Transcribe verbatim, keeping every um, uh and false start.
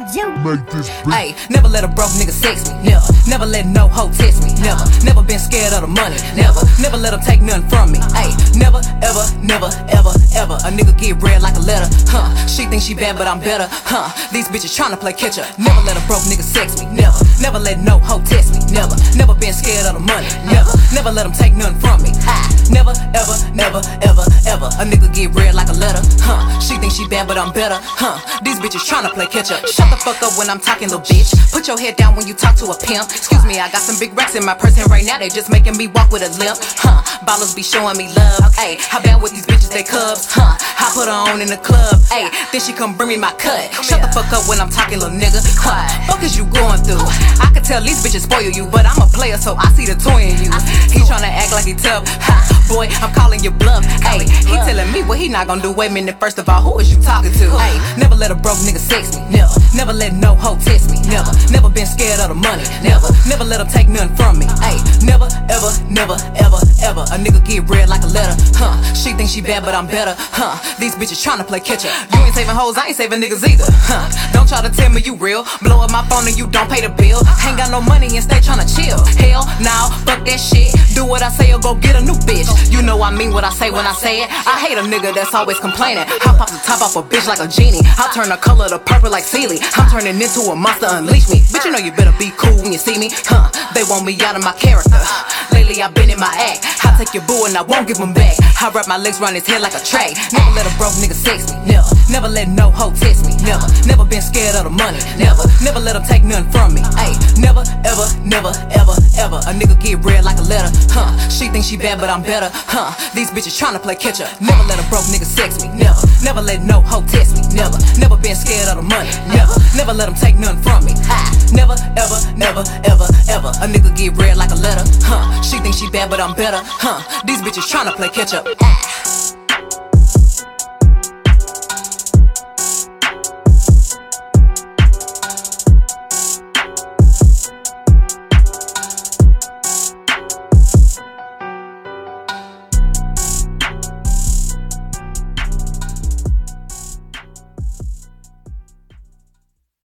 you make this bitch. Ayy, never let a broke nigga sex me, never. Never let no hoe test me, never. Never been scared of the money, never. Never let them take nothing from me, ayy. Never, ever, never, ever, ever. A nigga get read like a letter, huh? She thinks she bad, but I'm better, huh? These bitches tryna play catch up. Never let a broke nigga sex me, never. Never let no hoe test me, never. Never been scared of the money, never. Never let them take nothing from me, ah. Never, ever, never, ever, ever. A nigga get read like a letter, huh? She thinks she bad, but I'm better, huh? These bitches tryna play catch up. Shut the fuck up when I'm talking, little bitch. Put your head down when you talk to a pimp. Excuse me, I got some big racks in my purse, and right now they just making me walk with a limp, huh? Ballers be showing me love, ayy. How bad with these bitches, they cubs, huh? I put her on in the club, ayy. Then she come bring me my cut. Shut the fuck up when I'm talking, little nigga, huh? Fuck is you going through? I could tell these bitches spoil you, but I'm a player, so I see the toy in you. He tryna act like he tough, ha. Boy, I'm calling your bluff, ayy. He telling me what he not gonna do. Wait a minute, first of all, who is you talking to? Ayy, never let a broke nigga sex me, never. Never let no hoe test me, never. Never been scared of the money, never. Never let them take nothing from me, ayy. Never, ever, never, ever, ever. A nigga get read like a letter, huh? She thinks she bad, but I'm better, huh? These bitches tryna play catch up. You ain't saving hoes, I ain't saving niggas either, huh? Don't try to tell me you real. Blow up my phone and you don't pay the bill. Ain't got no money and stay tryna chill. Hell, now, fuck that shit. Do what I say or go get a new bitch. You know I mean what I say when I say it. I hate a nigga that's always complaining. Hop off the top off a bitch like a genie. I'll turn the color to purple like Sealy. I'm turning into a monster, unleash me. Bitch, you know you better be cool when you see me, huh? They want me out of my character. Lately I've been in my act. I take your boo and I won't give him back. I wrap my legs around his head like a track. Never let a broke nigga sex me, never. Never let no hoe test me, never. Never been scared of the money, never. Never let them take nothing from me, ayy. Never, ever, never, ever, ever. A nigga get read like a letter, huh? She thinks she bad, but I'm better, huh? These bitches tryna play catch up. Never let a broke nigga sex me, never. Never let no hoe test me, never. Never been scared of the money, never. Never let them take nothing from me, ah. Never, ever, never, ever, ever. A nigga get read like a letter, huh? She thinks she bad, but I'm better, huh? These bitches tryna play catch up, ah.